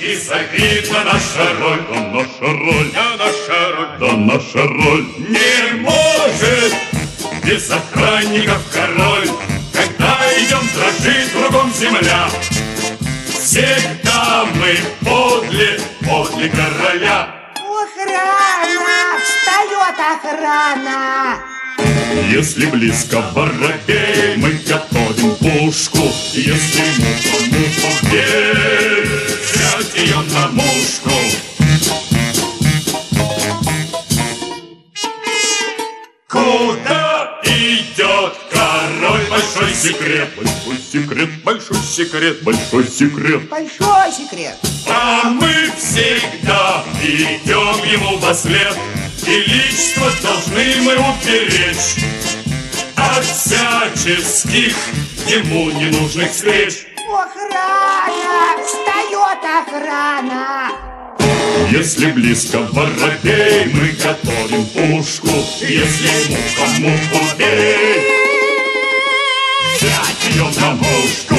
и завидна наша роль. Да наша роль, Да наша роль, да наша роль. не может без охранников король. Когда идем, дрожит кругом земля. Всегда мы подле короля. Охрана! Встает охрана! Если близко воробей, мы готовим пушку. Если муха бей, Взять ее на мушку. Куда идет король? Большой секрет. большой секрет, Большой секрет. большой секрет. Большой секрет! А мы всегда идем ему вослед, и личность должны мы уберечь от всяческих ему ненужных встреч. Охрана! Встает охрана! Если близко воробей, мы готовим пушку. Если муха муху бей, взять ее на мушку.